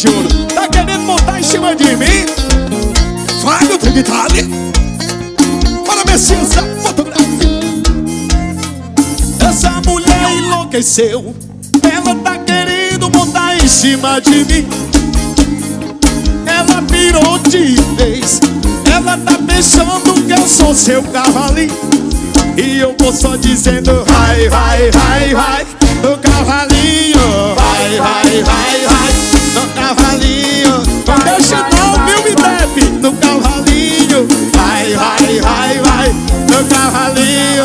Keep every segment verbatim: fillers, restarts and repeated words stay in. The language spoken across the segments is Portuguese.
de ouro. Tá querendo montar em cima de mim? Vai no Trigitale. Bora ver se essa fotografia. Essa mulher enlouqueceu. Ela tá querendo montar em cima de mim. Ela virou de vez. Ela tá pensando que eu sou seu cavalinho. E eu vou só dizendo vai, vai, vai, vai no cavalinho. Vai, vai, vai, vai no cavalinho. Não deixa não, viu, me deve. No cavalinho. Vai, vai, vai, vai no cavalinho.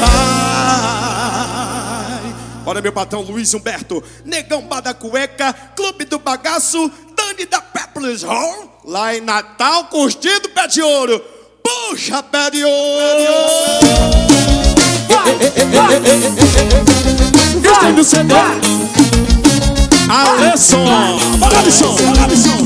Vai. Bora, meu patrão Luiz Humberto, Negão Bada Cueca, Clube do Bagaço, Dani da Peppers Hall, lá em Natal, curtindo pé de ouro. Puxa, pé de ouro. Gostei do C D. Alisson. Bora, Alisson. Bora, Alisson.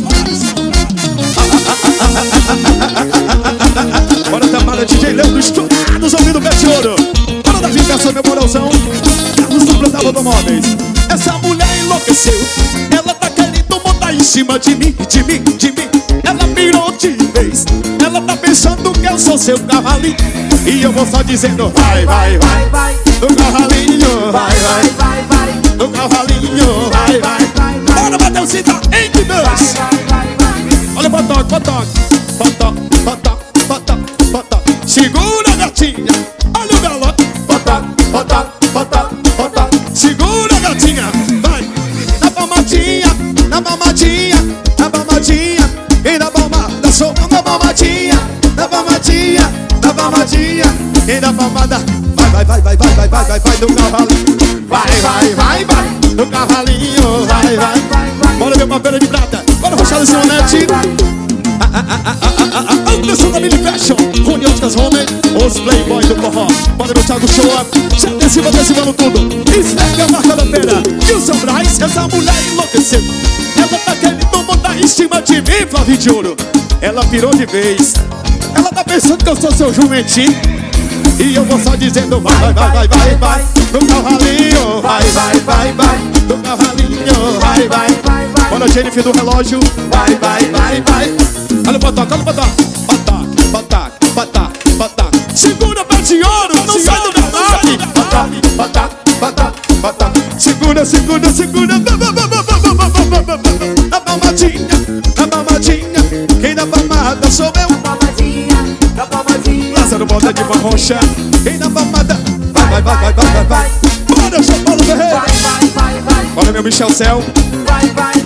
Bora, Tamara, D J Leandro, estourados ouvindo pé de ouro. Bora, Davi Caça, meu moralzão. Carlos Dupla da Automóveis. Essa mulher enlouqueceu. Ela tá querendo montar em cima de mim, de mim, de mim. Ela virou de vez. Ela tá pensando que eu sou seu cavalinho. E eu vou só dizendo vai, vai, vai, vai no cavalinho. Vai, vai, vai, vai no cavalinho. Vai, vai, vai. Bora, Mateuzinho, em que dois. Olha o botoque, botoque. Botoque, botoque, botoque, botoque. Segura, gatinha. Olha o galope. Botoque, botoque, botoque, botoque. Segura, gatinha. Vai. Na palmadinha, na palmadinha, na palmadinha. E na palmada, sou na palmadinha, na palmadinha, na palmadinha. E na palmada, vai, vai, vai, vai, vai, vai, vai, vai no cavalinho. Vai, vai, vai, vai no cavalinho. Vai, vai, vai. Bora ver uma pena de prata. Bora puxar o Simonete. Anderson da Mini Fashion, Rony Oscars Home, os playboys do forró. Bora ver o Thiago Shoa, já adesiva, adesivando tudo. Esfrega a marca da pena. E o seu Braz, essa mulher enlouqueceu. Ela tá querendo montar em cima de mim, Flavinho de Ouro. Ela virou de vez. Ela tá pensando que eu sou seu jumentinho. E eu vou só dizendo vai, vai, vai, vai, vai no cavalinho. Vai, vai, vai, vai no cavalinho. Vai, vai, vai, vai. Bora, Jennifer do relógio. Vai, vai, vai, vai. Olha o botoque, olha o botoque. Botoque, botoque, botoque, botoque. Segura o pé de ouro, não sai do botoque. Botoque, botoque, botoque, botoque. Segura, segura, segura. Na palmadinha, na palmadinha. Quem dá palmada sou eu. Na palmadinha, na palmadinha. Lázaro Boda de Marroncha. Quem dá palmada, vai, vai, vai, vai, vai, vai. Bora, João Paulo Ferreira. Vai, vai, vai, vai. Bora, meu Michel Céu. Vai, vai.